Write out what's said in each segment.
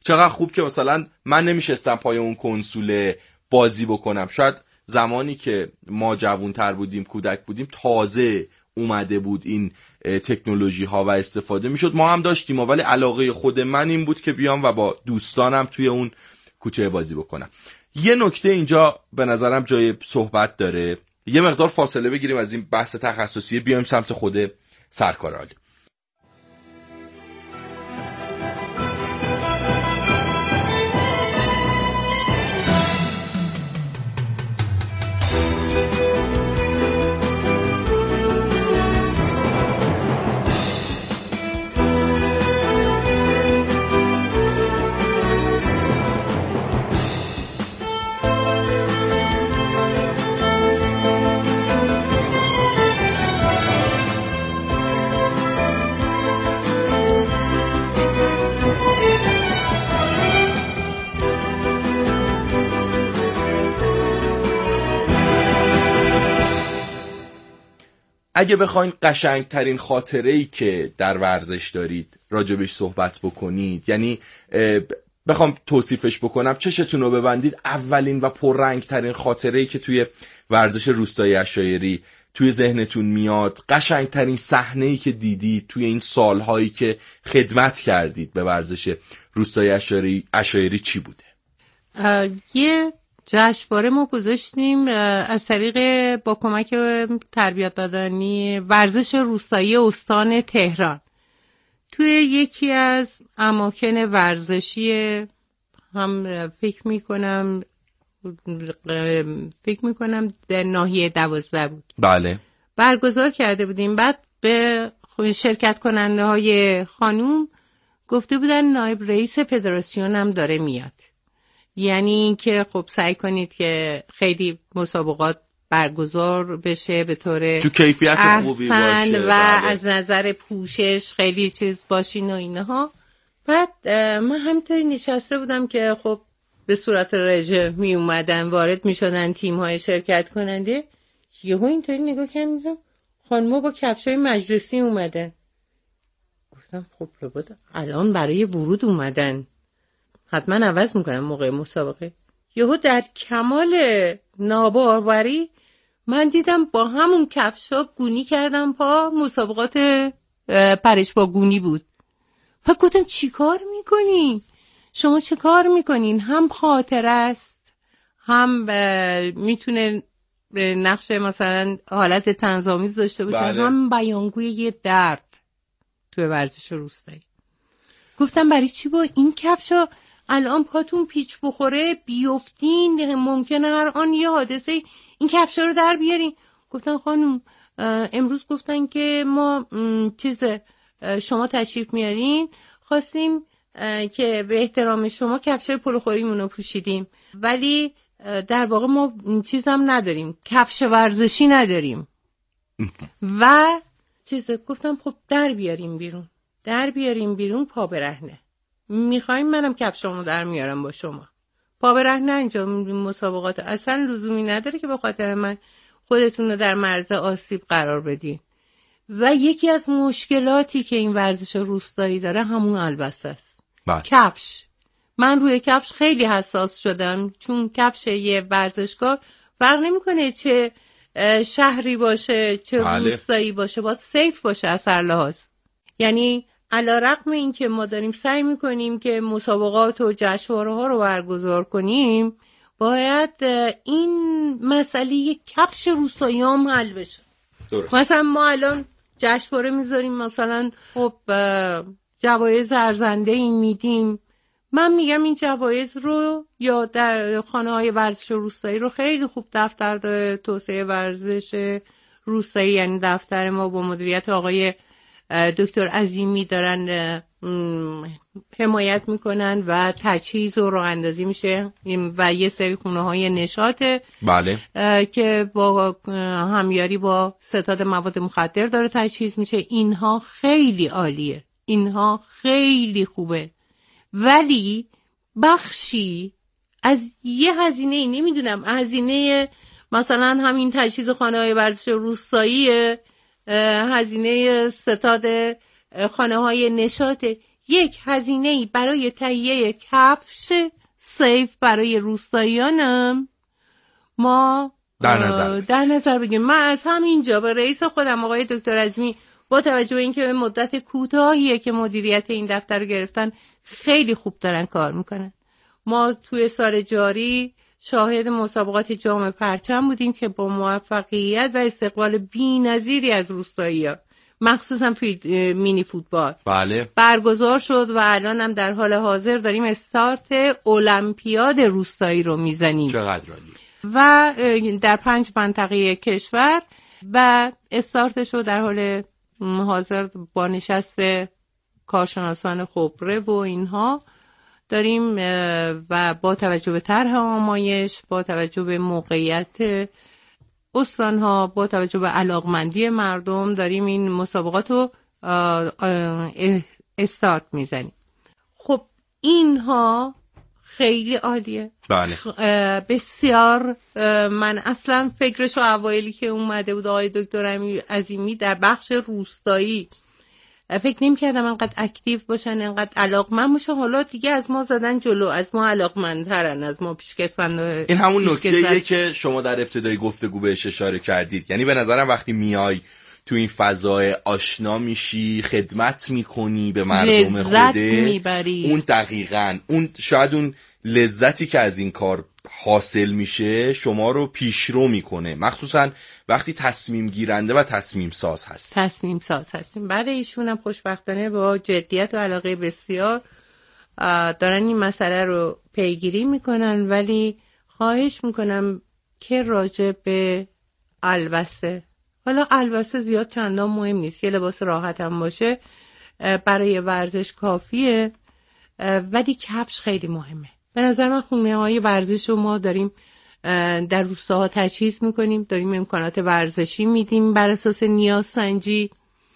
چقدر خوب که مثلا من نمیشستم پای اون کنسول بازی بکنم. شاید زمانی که ما جوان‌تر بودیم، کودک بودیم، تازه اومده بود این تکنولوژی ها و استفاده میشد. ما هم داشتیم ولی علاقه خود من این بود که بیام و با دوستانم توی اون کوچه بازی بکنم. یه نکته اینجا به نظرم جای صحبت داره، یه مقدار فاصله بگیریم از این بحث تخصصی، بیایم سمت خود سرکار عالی. اگه بخواین قشنگترین خاطره‌ای که در ورزش دارید راجبش صحبت بکنید، یعنی بخوام توصیفش بکنم، چشتون رو ببندید، اولین و پررنگترین خاطره‌ای که توی ورزش روستایی عشایری توی ذهنتون میاد، قشنگترین صحنه‌ای که دیدید توی این سالهایی که خدمت کردید به ورزش روستایی عشایری چی بوده؟ یه جشنواره ما گذاشتیم از طریق با کمک تربیت بدنی ورزش روستایی استان تهران توی یکی از اماکن ورزشی، هم فکر میکنم در ناحیه 12 بود. بله. برگزار کرده بودیم. بعد به شرکت کننده های خانوم گفته بودن نایب رئیس فدراسیون هم داره میاد، یعنی اینکه خب سعی کنید که خیلی مسابقات برگزار بشه به طور تو کیفیت خوبی باشه و از نظر پوشش خیلی چیز باشین و اینها. بعد من همینطوری نشسته بودم که خب به صورت رژه می اومدن وارد می شدن تیم های شرکت کننده. یهو اینطوری نگاه کردم خانم‌ها با کفشای مجلسی اومدن. گفتم خب لابد الان برای ورود اومدن، حتما عوض میکنم موقع مسابقه. یهو در کمال ناباوری من دیدم با همون کفشا گونی کردم پا، مسابقات پرش با گونی بود. و گفتم چی کار میکنی؟ شما چه کار میکنین؟ هم خاطر است، هم میتونه نقش مثلا حالت طنزآمیز داشته باشه، بله. هم بیانگوی یه درد توی ورزش روستایی. گفتم برای چی با این کفشا الان پاتون پیچ بخوره بیفتین، ممکنه هر آن یه حادثه این کفشا رو در بیارین. گفتن خانم امروز گفتن که ما شما تشریف میارین، خواستیم که به احترام شما کفشای پلوخوریمون رو پوشیدیم، ولی در واقع ما چیزم نداریم، کفش ورزشی نداریم. و گفتم خب در بیاریم بیرون پا برهنه. میخوایم منم کفشامو در میارم با شما. پا برهنه اینجا مسابقات اصلا لزومی نداره که به خاطر من خودتون رو در معرض آسیب قرار بدین. و یکی از مشکلاتی که این ورزش روستایی داره همون البسه است. کفش. من روی کفش خیلی حساس شدم، چون کفش یه ورزشکار فرق نمیکنه چه شهری باشه چه روستایی باشه، باید سیف باشه از هر لحاظ. یعنی علیرغم این که ما داریم سعی میکنیم که مسابقات و جشنواره ها رو برگزار کنیم، باید این مسئله یک کفش روستایی هم حل بشه. درست. مثلا ما الان جشنواره میذاریم، مثلا خب جوایز ارزنده این میدیم. من میگم این جوایز رو یا در خانه های ورزش روستایی رو خیلی خوب دفتر توسعه ورزش روستایی، یعنی دفتر ما با مدیریت آقای دکتر عظیمی دارن حمایت میکنن و تجهیز و راه اندازی میشه و یه سری خونه های نشاط بله که با همیاری با ستاد مواد مخدر داره تجهیز میشه. اینها خیلی عالیه، اینها خیلی خوبه، ولی بخشی از یه هزینه، نمیدونم هزینه مثلا همین تجهیز خانه های ورزش روستایی، هزینه ستاد خانه های نشاط، یک هزینه‌ای برای تهیه کفش سیف برای روستاییانم ما در نظر بگیم. من از همینجا به رئیس خودم آقای دکتر عظیمی با توجه به اینکه مدت کوتاهیه که مدیریت این دفتر رو گرفتن خیلی خوب دارن کار میکنن. ما توی سال جاری شاهد مسابقات جام پرچم بودیم که با موفقیت و استقبال بی‌نظیری از روستایی‌ها مخصوصا مینی فوتبال برگزار شد و الان هم در حال حاضر داریم استارت المپیاد روستایی رو میزنیم. چقدر عالی. و در 5 منطقه کشور و استارتش رو در حال حاضر با نشست کارشناسان خبره و اینها داریم و با توجه به طرح آمایش، با توجه به موقعیت استانها، با توجه به علاقمندی مردم داریم این مسابقات رو استارت میزنیم. خب اینها خیلی عالیه. بله. بسیار. من اصلا فکرشو اوایلی که اومده بود آقای دکتر عظیمی در بخش روستایی فکر نمی‌کردم انقدر اکتیو باشن، انقدر علاقمند باشن. حالا دیگه از ما زدن جلو، از ما علاقمندترن، از ما پیشکسوت. این همون نکته‌ایه که شما در ابتدای گفتگو بهش اشاره کردید. یعنی به نظرم وقتی میای تو این فضای آشنا میشی، خدمت میکنی به مردم خوده، اون دقیقاً اون شاید اون لذتی که از این کار حاصل میشه شما رو پیشرو میکنه، مخصوصا وقتی تصمیم گیرنده و تصمیم ساز هستیم. بعد ایشون هم خوشبختانه با جدیت و علاقه بسیار دارن این مسئله رو پیگیری میکنن. ولی خواهش میکنم که راجع به البسه، حالا البسه زیاد چندان مهم نیست، یه لباس راحت هم باشه برای ورزش کافیه، ولی کفش خیلی مهمه. به نظر من خونه‌های ورزش رو ما داریم در روستاها تجهیز میکنیم، داریم امکانات ورزشی میدیم بر اساس نیاز سنجی.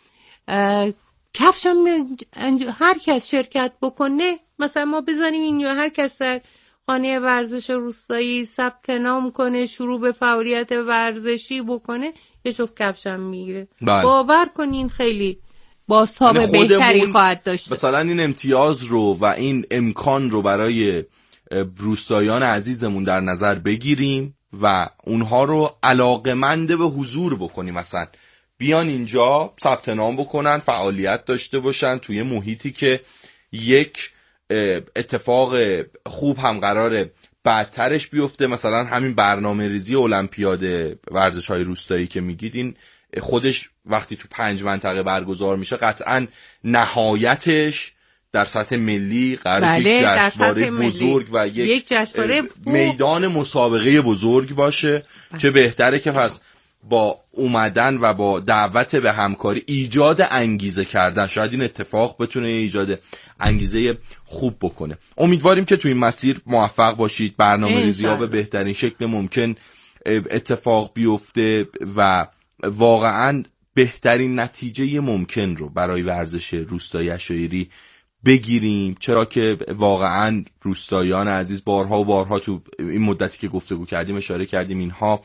کفش هم هر کس شرکت بکنه، مثلا ما بزنیم این یا هر کس در خانه ورزش روستایی ثبت نام کنه، شروع به فعالیت ورزشی بکنه، یه جفت کفش هم میگیره. باور کنین خیلی بازتاب بهتری خواهد داشت. مثلا این امتیاز رو و این امکان رو برای روستاییان عزیزمون در نظر بگیریم و اونها رو علاقمند به حضور بکنیم، مثلا بیان اینجا ثبت نام بکنن، فعالیت داشته باشن توی محیطی که یک اتفاق خوب هم قراره بعدترش بیفته. مثلا همین برنامه ریزی المپیاد ورزش های روستایی که میگید، این خودش وقتی تو 5 منطقه برگزار میشه قطعا نهایتش در سطح ملی قراره یک جشنواره بزرگ و یک جشنواره میدان مسابقه بزرگ باشه. چه بهتره که پس با اومدن و با دعوت به همکاری ایجاد انگیزه کردن، شاید این اتفاق بتونه ایجاد انگیزه خوب بکنه. امیدواریم که تو این مسیر موفق باشید، برنامه‌ریزی‌ها به بهترین شکل ممکن اتفاق بیفته و واقعاً بهترین نتیجه ممکن رو برای ورزش روستایی عشایری بگیریم، چرا که واقعاً روستاییان عزیز بارها و بارها تو این مدتی که گفتگو کردیم اشاره کردیم، اینها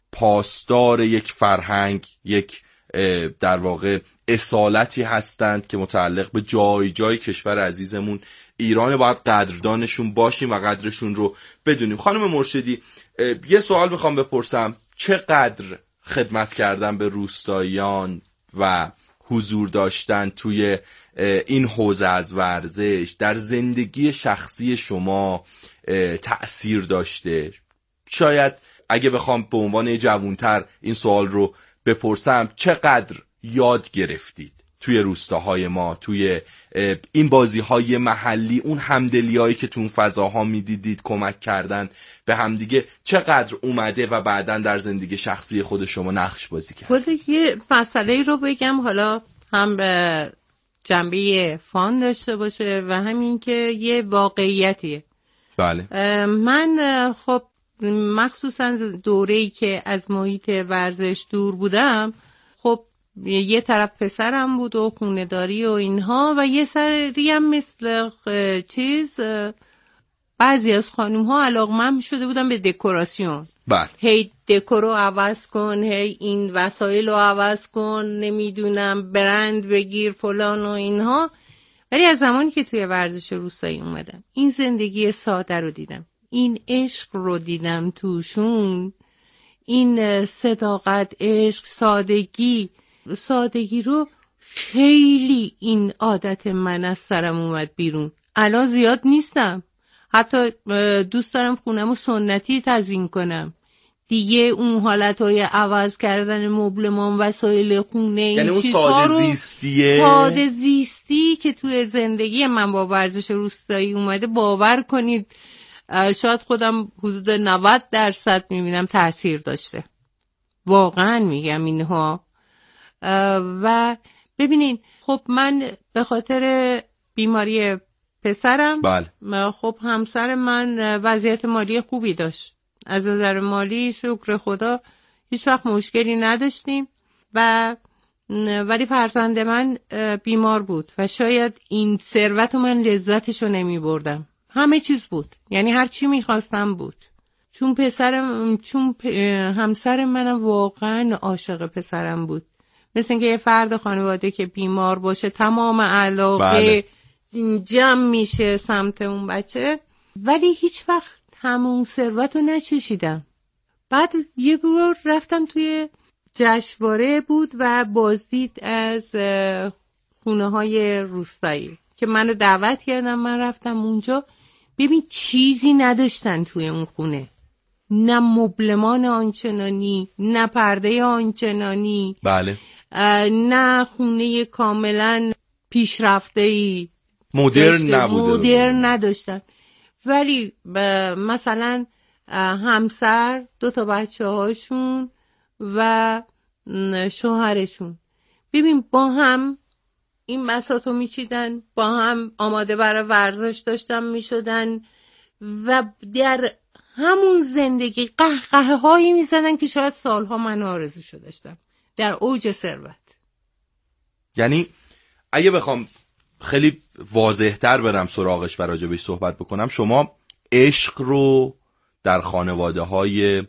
پاسدار یک فرهنگ، یک در واقع اصالتی هستند که متعلق به جای جای کشور عزیزمون ایران. باید قدردانشون باشیم و قدرشون رو بدونیم. خانم مرشدی، یه سوال میخوام بپرسم، چقدر خدمت کردن به روستاییان و حضور داشتن توی این حوزه از ورزش در زندگی شخصی شما تأثیر داشته؟ شاید اگه بخوام به عنوان جوانتر این سوال رو بپرسم، چقدر یاد گرفتید توی روستاهای ما، توی این بازی‌های محلی، اون همدلیایی که تو اون فضاها می‌دیدید، کمک کردن به همدیگه، چقدر اومده و بعداً در زندگی شخصی خود شما نقش بازی کرد؟ خود یه مسئله رو بگم، حالا هم به جنبه فان داشته باشه و همین که یه واقعیتیه. بله. من خب مخصوصا دوره‌ای که از محیط ورزش دور بودم، خب یه طرف پسرم بود و خونه‌داری و اینها، و یه سری هم مثل بعضی از خانوم ها علاقمند شده بودن به دکوراسیون. هی دکور رو عوض کن، هی این وسایل رو عوض کن، نمیدونم برند بگیر فلان و اینها. ولی از زمانی که توی ورزش روستایی اومدم این زندگی ساده رو دیدم، این عشق رو دیدم توشون، این صداقت، عشق، سادگی رو خیلی این عادت من از سرم اومد بیرون. الان زیاد نیستم، حتی دوست دارم خونمو سنتی تزیین کنم دیگه. اون حالتهای عوض کردن مبلمان، وسایل خونه، یعنی این اون چیزها رو ساده زیستی که توی زندگی من با ورزش روستایی اومده، باور کنید شاید خودم حدود 90% میبینم تأثیر داشته. واقعا میگم اینها. و ببینین خب من به خاطر بیماری پسرم، بله. خب همسر من وضعیت مالی خوبی داشت، از نظر مالی شکر خدا هیچ وقت مشکلی نداشتیم، ولی فرزند من بیمار بود و شاید این ثروت من لذتشو نمی بردم. همه چیز بود، یعنی هر چی میخواستم بود. چون همسر منم واقعا عاشق پسرم بود، مثل اینکه یه فرد خانواده که بیمار باشه تمام علاقه جمع میشه سمت اون بچه، ولی هیچ وقت همون ثروت رو نچشیدم. بعد یه بار رفتم توی جشنواره بود و بازدید از خونه های روستایی که منو دعوت کردم، من رفتم اونجا. ببین چیزی نداشتن توی اون خونه، نه مبلمان آنچنانی، نه پرده آنچنانی، بله، نه خونه کاملا پیشرفته‌ای مدرن نداشتن. ولی مثلا همسر، 2 بچه هاشون و شوهرشون، ببین با هم این بساطو میچیدن، با هم آماده برای ورزش داشتن میشدن و در همون زندگی قهقه هایی میزدن که شاید سالها من آرزوشو داشتم، در اوج ثروت. یعنی اگه بخوام خیلی واضح‌تر برم سراغش و راجبش صحبت بکنم، شما عشق رو در خانواده‌های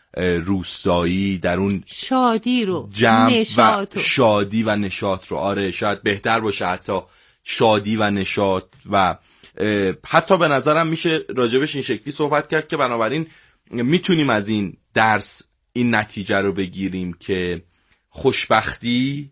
روستایی، در اون شادی رو، جمع و شادی و نشاط رو، آره شاید بهتر باشه حتی شادی و نشاط، و حتی به نظرم میشه راجبش این شکلی صحبت کرد که بنابراین میتونیم از این درس این نتیجه رو بگیریم که خوشبختی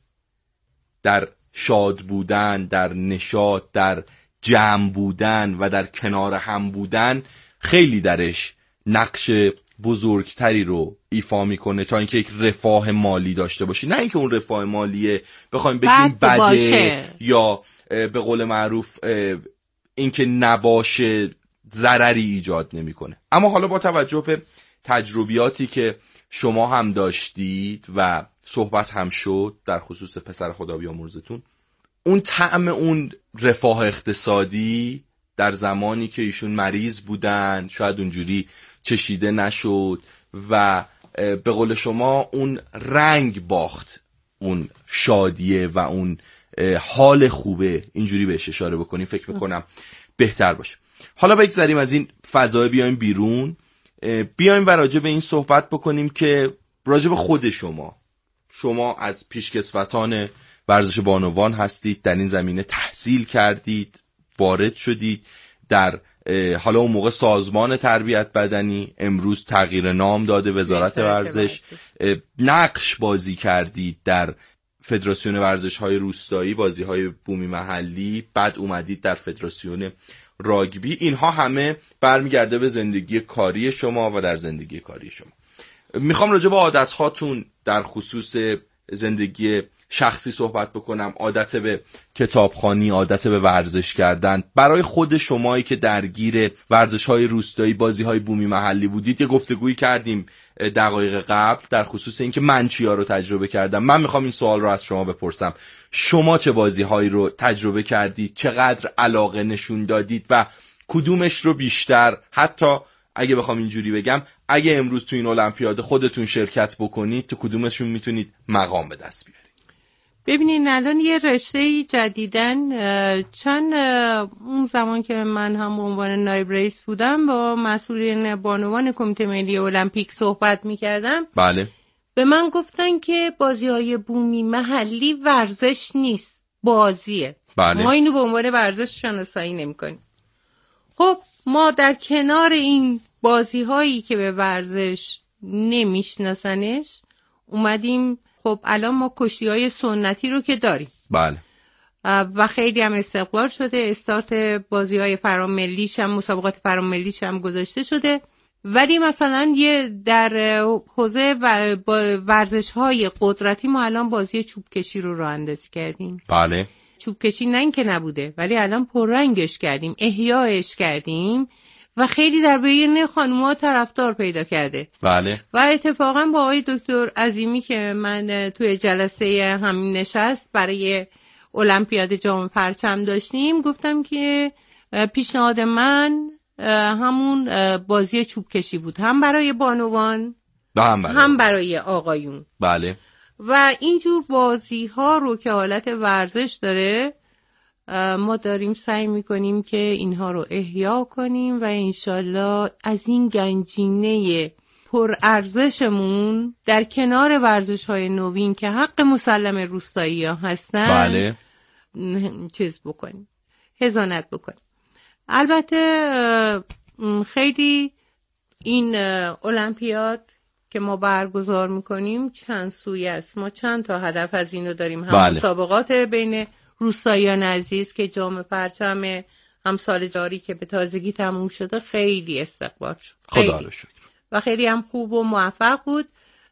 در شاد بودن، در نشاط، در جمع بودن و در کنار هم بودن خیلی درش نقش بزرگتری رو ایفا میکنه تا اینکه یک رفاه مالی داشته باشی. نه اینکه اون رفاه مالیه بخوایم بگیم بده یا به قول معروف اینکه نباشه ضرری ایجاد نمیکنه. اما حالا با توجه به تجربیاتی که شما هم داشتید و صحبت هم شد در خصوص پسر خدا بیامرزتون، اون طعم اون رفاه اقتصادی در زمانی که ایشون مریض بودن شاید اونجوری چشیده نشد و به قول شما اون رنگ باخت، اون شادیه و اون حال خوبه، اینجوری بهش اشاره بکنیم فکر میکنم بهتر باشه. حالا بگذاریم از این فضای بیایم بیرون، بیایم و راجع به این صحبت بکنیم که راجع به خود شما از پیشکسوتان ورزش بانوان هستید، در این زمینه تحصیل کردید، وارد شدید در حالا اون موقع سازمان تربیت بدنی، امروز تغییر نام داده وزارت ورزش، نقش بازی کردید در فدراسیون ورزش های روستایی، بازی های بومی محلی، بعد اومدید در فدراسیون راگبی. اینها همه برمیگرده به زندگی کاری شما و در زندگی کاری شما. میخوام راجع به عادت هاتون در خصوص زندگی شخصی صحبت بکنم، عادت به کتابخوانی، عادت به ورزش کردن. برای خود شمایی که درگیر ورزش‌های روستایی، بازی‌های بومی محلی بودید، یه گفتگویی کردیم دقایق قبل در خصوص اینکه من چیا رو تجربه کردم. من میخوام این سوال رو از شما بپرسم، شما چه بازی‌هایی رو تجربه کردید، چقدر علاقه نشون دادید و کدومش رو بیشتر، حتی اگه بخوام اینجوری بگم، اگه امروز تو این المپیاد خودتون شرکت بکنید تو کدومشون میتونید مقام به دست بیارید؟ ببینید الان یه رشته جدیدن، چند اون زمان که من هم به عنوان نایب رئیس بودم با مسئولین بانوان کمیته ملی المپیک صحبت میکردم. بله. به من گفتن که بازی‌های بومی محلی ورزش نیست، بازیه. بله. ما اینو به عنوان ورزش شناسایی نمی‌کنیم. خب ما در کنار این بازی‌هایی که به ورزش نمیشناسنش اومدیم، خب الان ما کشتی‌های سنتی رو که داریم. بله. و خیلی هم استقبال شده. استارت بازی‌های فراملیش هم، مسابقات فراملیش هم گذاشته شده. ولی مثلا یه در حوزه ورزش‌های قدرتی ما الان بازی چوب کشی رو راه اندازی کردیم. بله. چوب کشی نه اینکه نبوده، ولی الان پررنگش کردیم، احیایش کردیم و خیلی در بین خانوما طرفدار پیدا کرده. بله. و اتفاقا با آقای دکتر عظیمی که من توی جلسه همین نشست برای المپیاد جام پرچم داشتیم، گفتم که پیشنهاد من همون بازی چوب کشی بود، هم برای بانوان هم برای آقایون. بله. و اینجور بازی ها رو که حالت ورزش داره ما داریم سعی میکنیم که اینها رو احیا کنیم و انشالله از این گنجینه پر ارزشمون در کنار ورزش های نوین که حق مسلم روستایی ها هستن بله. چیز بکنیم، حضانت بکنیم. البته خیلی این المپیاد که ما برگزار میکنیم چند سویه است. ما چند تا هدف از اینو داریم. هم بله. مسابقات بین روستاییان عزیز که جام پرچم هم سال جاری که به تازگی تموم شده خیلی استقبال شد، خدا رو شکر، و خیلی هم خوب و موفق بود.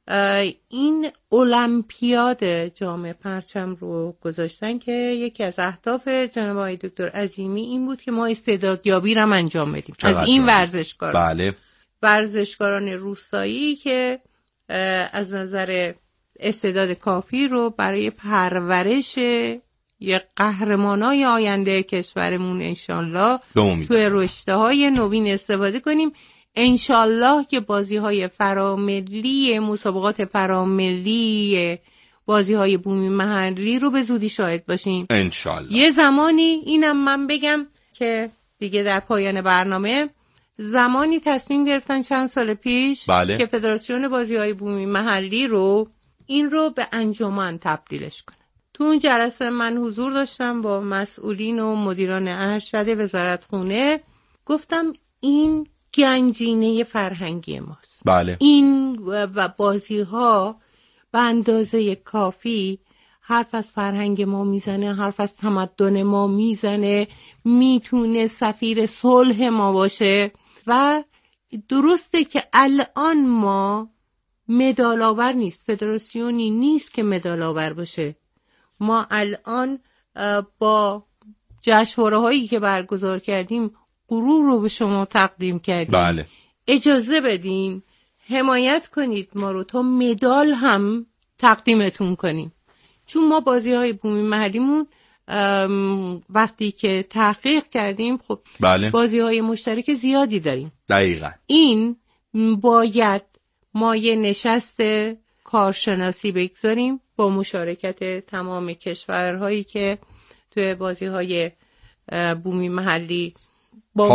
این المپیاد جام پرچم رو گذاشتن که یکی از اهداف جناب آقای دکتر عظیمی این بود که ما استعدادیابی رو انجام بدیم از این ورزشکار. بله. ورزشکاران روستایی که از نظر استعداد کافی رو برای پرورش یه قهرمانای آینده کشورمون انشالله توی رشته‌های نوین استفاده کنیم. انشالله که بازی‌های فراملی، مسابقات فراملی، بازی‌های بومی محلی رو به زودی شاهد باشیم انشالله. یه زمانی اینم من بگم که دیگه در پایان برنامه، زمانی تصمیم گرفتن چند سال پیش بله. که فدراسیون بازی‌های بومی محلی رو این رو به انجمن تبدیلش کنه. تو اون جلسه من حضور داشتم با مسئولین و مدیران ارشد وزارتخونه، گفتم این گنجینه فرهنگی ماست. بله. این و بازی‌ها به اندازه کافی حرف از فرهنگ ما میزنه، حرف از تمدن ما میزنه، میتونه سفیر صلح ما باشه. و درسته که الان ما مدال آور نیست، فدراسیونی نیست که مدال آور باشه. ما الان با جشنواره‌هایی که برگزار کردیم غرور رو به شما تقدیم کردیم. بله. اجازه بدین حمایت کنید ما رو تا مدال هم تقدیمتون کنیم. چون ما بازی‌های بومی محلیمون وقتی که تحقیق کردیم خب بله. بازی‌های مشترک زیادی داریم. دقیقاً. این باید ما یه نشست کارشناسی بگذاریم با مشارکت تمام کشورهایی که توی بازی‌های بومی محلی با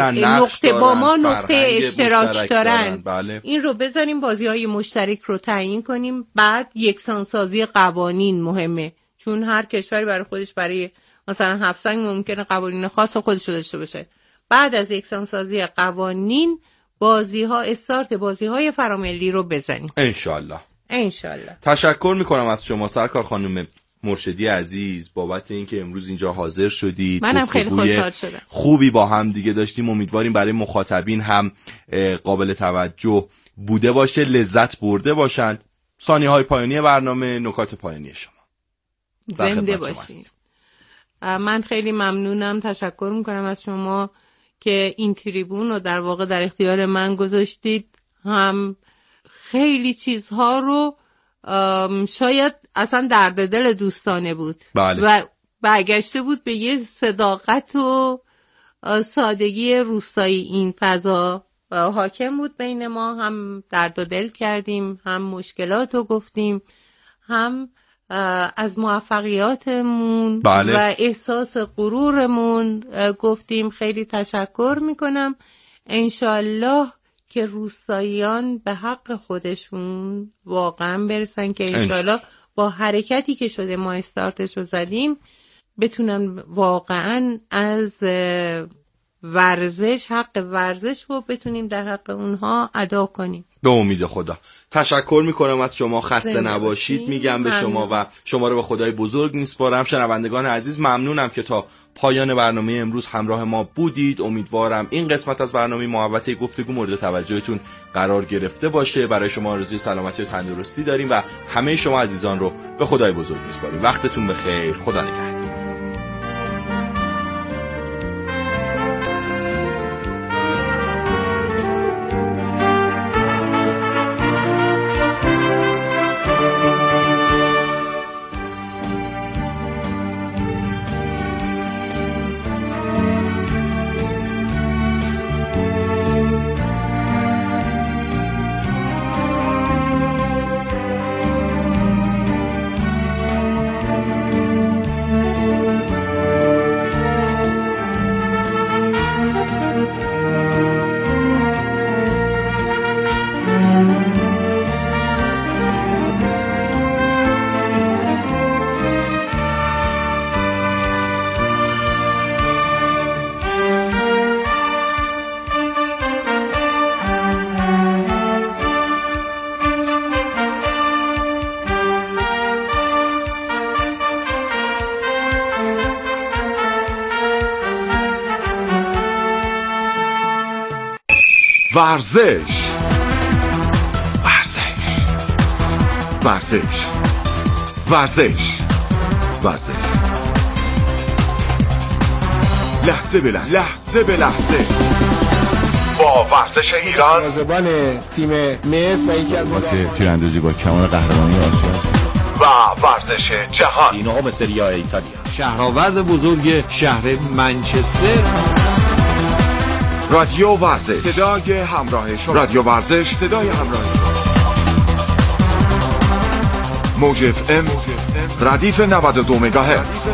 ما نقطه اشتراک دارن. بله. این رو بذاریم بازی‌های مشترک رو تعیین کنیم. بعد یکسانسازی قوانین مهمه، چون هر کشوری برای خودش، برای مثلا هفسنگ ممکنه قوانین خاص خودش رو داشته باشه. بعد از یکسانسازی قوانین استارت بازی‌های فراملی رو بزنیم انشالله. تشکر میکنم از شما سرکار خانم مرشدی عزیز بابت اینکه امروز اینجا حاضر شدید. منم خیلی خوشحال شدم. خوبی با هم دیگه داشتیم. امیدواریم برای مخاطبین هم قابل توجه بوده باشه، لذت برده باشند. ثانیه‌های پایانی برنامه، نکات پایانی شما. زنده باشید. من خیلی ممنونم، تشکر میکنم از شما که این تریبون رو در واقع در اختیار من گذاشتید. هم خیلی چیزها رو شاید اصلا درد دل دوستانه بود. بله. و برگشته بود به یه صداقت و سادگی روستایی. این فضا حاکم بود بین ما، هم درد و دل کردیم، هم مشکلات رو گفتیم، هم از موفقیاتمون بله. و احساس غرورمون گفتیم. خیلی تشکر میکنم. انشالله که روستاییان به حق خودشون واقعا برسن، که انشالله با حرکتی که شده ما استارتش رو زدیم بتونن واقعا از ورزش، حق ورزش رو بتونیم در حق اونها ادا کنیم. به امید خدا. تشکر میکنم از شما، خسته نباشید میگم به شما و شما رو به خدای بزرگ میسپارم. شنوندگان عزیز ممنونم که تا پایان برنامه امروز همراه ما بودید. امیدوارم این قسمت از برنامه محوطه گفتگو مورد توجهتون قرار گرفته باشه. برای شما آرزوی سلامتی و تندرستی داریم و همه شما عزیزان رو به خدای بزرگ میسپاریم. وقتتون بخیر. خدا نگهدار. ورزش ورزش ورزش ورزش ورزش لحظه به لحظه، لحظه به لحظه با ورزش ایران، زبان تیم مصر و یکی از تیراندازی با کمان قهرمانی آسیا و ورزش جهان. اینها به سری آ ایتالیا. شهرآورد بزرگ شهر منچستر. رادیو ورزش، صدای همراه شما. رادیو ورزش، صدای همراه شما. موج اف ام ردیف 92 مگاهرتز.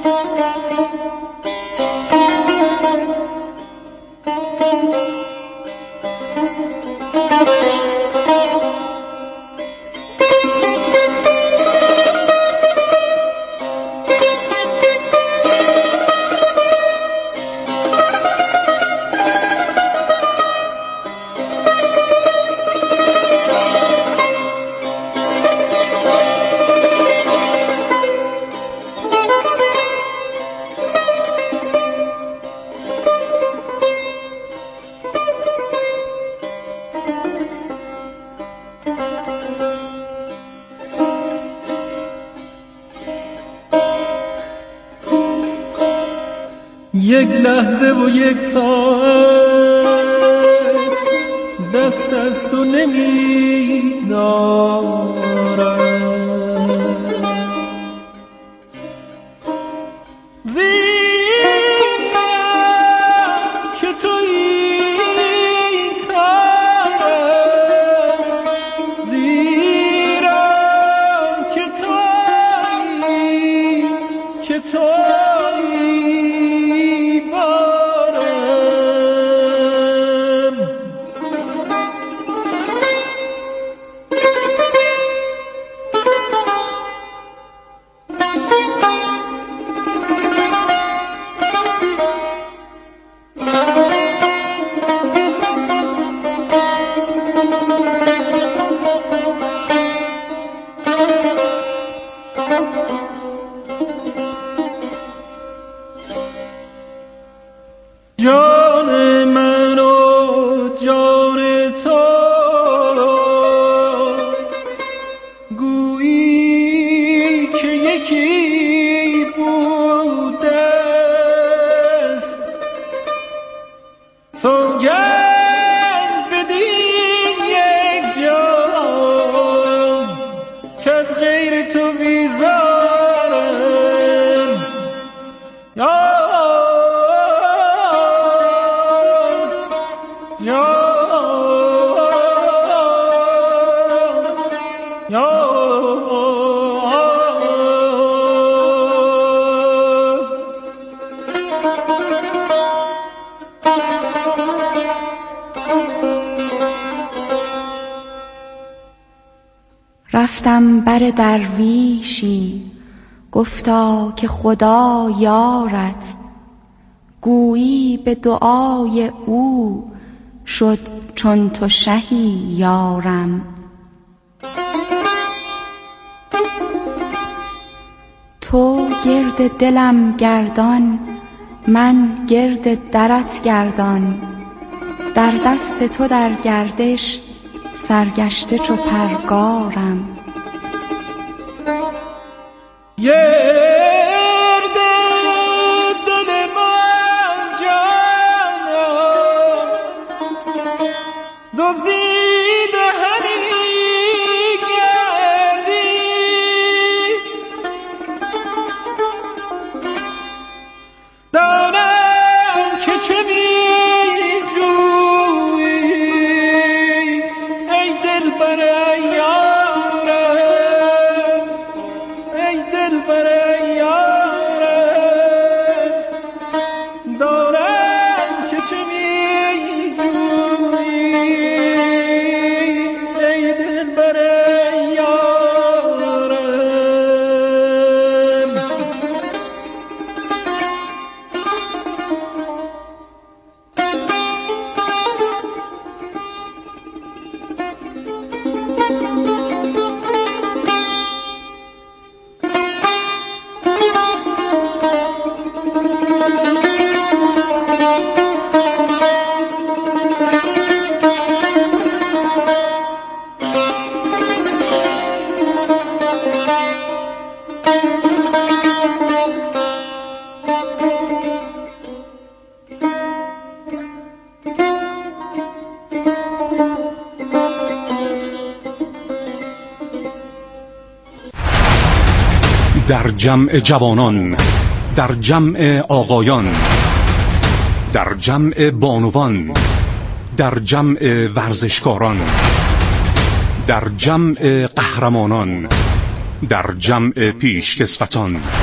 یک لحظه و یک ساعت دست از تو نمی دارم، زیرا که تویی کارم، زیرا که تویی جان من و جان تو گویی که یکی بوده است، سوگند بدین یک جان که از غیر تو بیزارم. رفتم بر درویشی گفتا که خدا یارت، گویی به دعای او شد چون تو شهی یارم. تو گرد دلم گردان، من گرد درت گردان، در دست تو در گردش سرگشته چو پرگارم. گرد دل من جانم دزدیده همی گردی، دانم که چه می جویی ای دلبر یارم، ای دلبر یارم، دانم که چه می جویی ای دلبر یارم. در جمع جوانان، در جمع آقایان، در جمع بانوان، در جمع ورزشکاران، در جمع قهرمانان، در جمع پیشکسوتان،